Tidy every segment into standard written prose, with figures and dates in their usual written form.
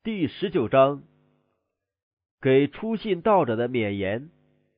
第19章，给初信道者的勉言。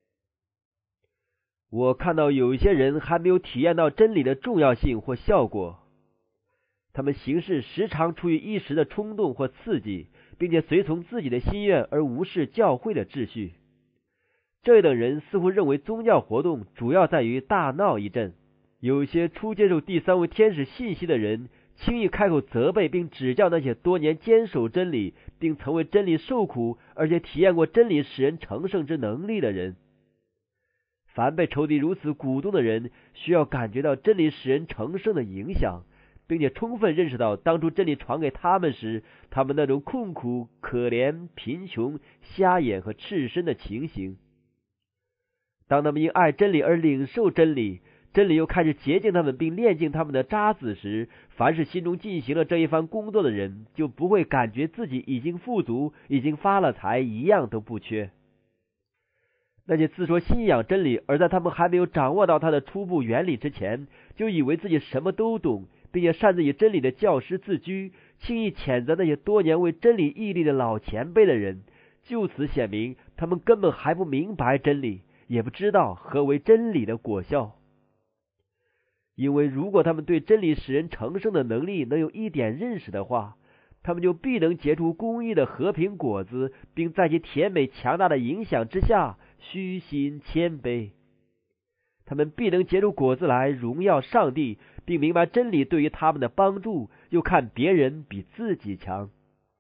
我看到有一些人还没有体验到真理的重要性或效果，他们行事时常出于一时的冲动或刺激，并且随从自己的心愿而无视教会的秩序。这等人似乎认为宗教活动主要在于大闹一阵。有些初接受第三位天使信息的人轻易开口责备并指教那些多年坚守真理并曾为真理受苦而且体验过真理使人成圣之能力的人。凡被仇敌如此鼓动的人，需要感觉到真理使人成圣的影响，并且充分认识到当初真理传给他们时，他们那种困苦、可怜、贫穷、瞎眼和赤身的情形。当他们因爱真理而领受真理，真理又开始洁净他们并炼净他们的渣滓时，凡是心中进行了这一番工作的人，就不会感觉自己已经富足，已经发了财，一样都不缺。那些自说信仰真理，而在他们还没有掌握到它的初步原理之前，就以为自己什么都懂，并且擅自以真理的教师自居，轻易谴责那些多年为真理屹立的老前辈的人，就此显明他们根本还不明白真理，也不知道何为真理的果效。因为如果他们对真理使人成圣的能力能有一点认识的话，他们就必能结出公义的和平果子，并在其甜美强大的影响之下虚心谦卑。他们必能结出果子来荣耀上帝，并明白真理对于他们的帮助，又看别人比自己强。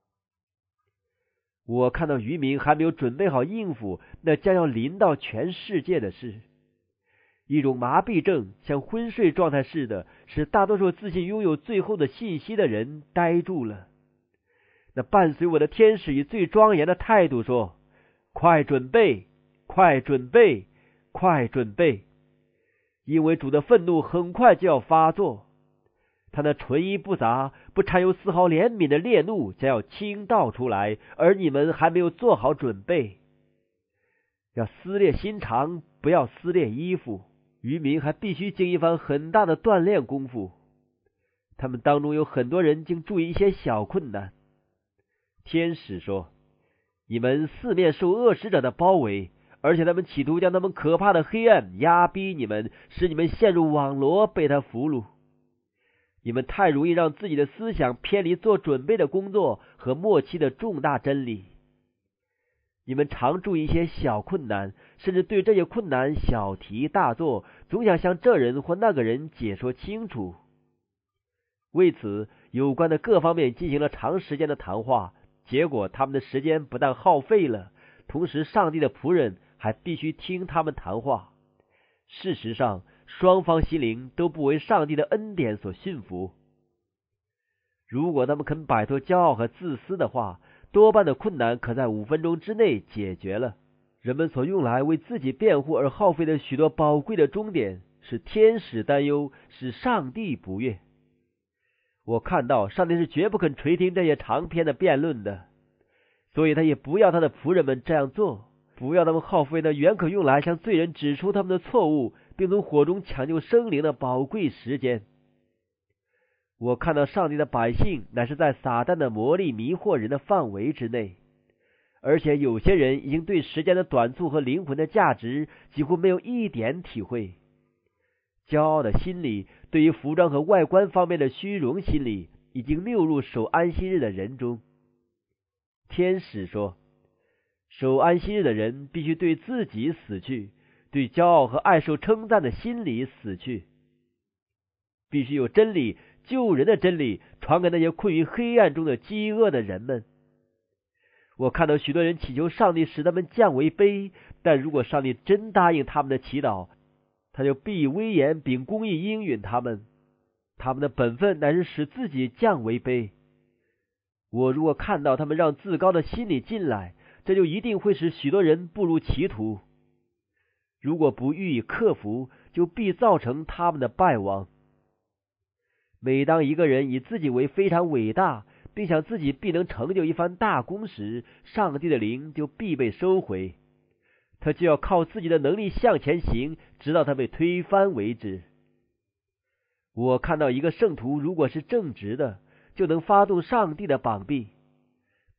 我看到渔民还没有准备好应付那将要临到全世界的事。一种麻痹症像昏睡状态似的，使大多数自信拥有最后的信息的人呆住了。那伴随我的天使以最庄严的态度说：快准备，快准备，快准备，因为主的愤怒很快就要发作，他那纯一不杂不掺有丝毫怜悯的烈怒将要倾倒出来，而你们还没有做好准备。要撕裂心肠，不要撕裂衣服。渔民还必须经一番很大的锻炼功夫，他们当中有很多人竟注意一些小困难。天使说：你们四面受恶使者的包围，而且他们企图将他们可怕的黑暗压逼你们，使你们陷入网罗，被他俘虏。你们太容易让自己的思想偏离做准备的工作和末期的重大真理。你们常注意一些小困难，甚至对这些困难小题大做，总想向这人或那个人解说清楚。为此，有关的各方面进行了长时间的谈话，结果他们的时间不但耗费了，同时上帝的仆人还必须听他们谈话。事实上，双方心灵都不为上帝的恩典所驯服。如果他们肯摆脱骄傲和自私的话，多半的困难可在5分钟之内解决了。人们所用来为自己辩护而耗费的许多宝贵的终点，使天使担忧，使上帝不悦。我看到上帝是绝不肯垂听这些长篇的辩论的，所以他也不要他的仆人们这样做，不要他们耗费那原可用来向罪人指出他们的错误，并从火中抢救生灵的宝贵时间。我看到上帝的百姓乃是在撒旦的魔力迷惑人的范围之内，而且有些人已经对时间的短促和灵魂的价值几乎没有一点体会。骄傲的心理对于服装和外观方面的虚荣心理已经谬入守安息日的人中。天使说，守安息日的人必须对自己死去，对骄傲和爱受称赞的心理死去，必须有真理，救人的真理传给那些困于黑暗中的饥饿的人们。我看到许多人祈求上帝使他们降为卑，但如果上帝真答应他们的祈祷，他就必以威严秉公义应允他们。他们的本分乃是使自己降为卑。我如果看到他们让自高的心理进来，这就一定会使许多人步入歧途。如果不予以克服，就必造成他们的败亡。每当一个人以自己为非常伟大，并想自己必能成就一番大功时，上帝的灵就必被收回，他就要靠自己的能力向前行，直到他被推翻为止。我看到一个圣徒如果是正直的，就能发动上帝的膀臂，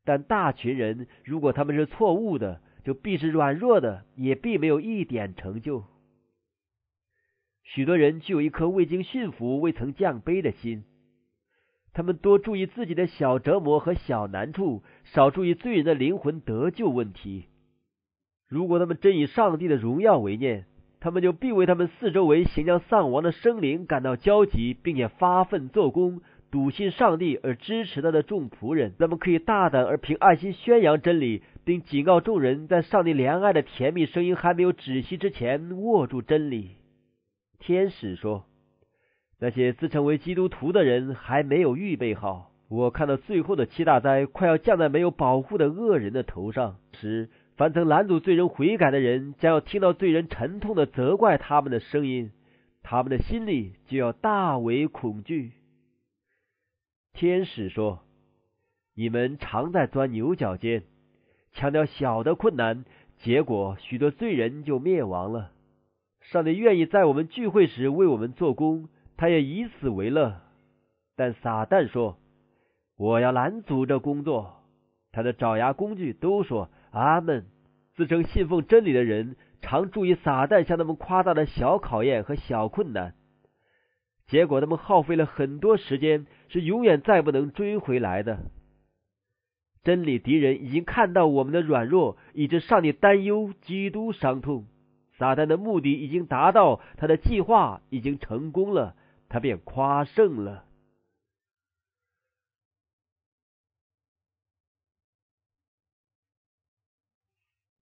但大群人如果他们是错误的，就必是软弱的，也必没有一点成就。许多人具有一颗未经驯服、未曾降卑的心，他们多注意自己的小折磨和小难处，少注意罪人的灵魂得救问题。如果他们真以上帝的荣耀为念，他们就必为他们四周围行将丧亡的生灵感到焦急，并且发奋做工，笃信上帝而支持他的众仆人。他们可以大胆而凭爱心宣扬真理，并警告众人，在上帝怜爱的甜蜜声音还没有止息之前，握住真理。天使说，那些自称为基督徒的人还没有预备好。我看到最后的七大灾快要降在没有保护的恶人的头上时，凡曾拦阻罪人悔改的人将要听到罪人沉痛的责怪他们的声音，他们的心里就要大为恐惧。天使说，你们常在钻牛角尖，强调小的困难，结果许多罪人就灭亡了。上帝愿意在我们聚会时为我们做工，他也以此为乐。但撒旦说，我要拦阻这工作。他的爪牙工具都说阿们。自称信奉真理的人常注意撒旦向他们夸大的小考验和小困难，结果他们耗费了很多时间，是永远再不能追回来的。真理敌人已经看到我们的软弱，以致上帝担忧，基督伤痛。撒旦的目的已经达到，他的计划已经成功了，他便夸胜了。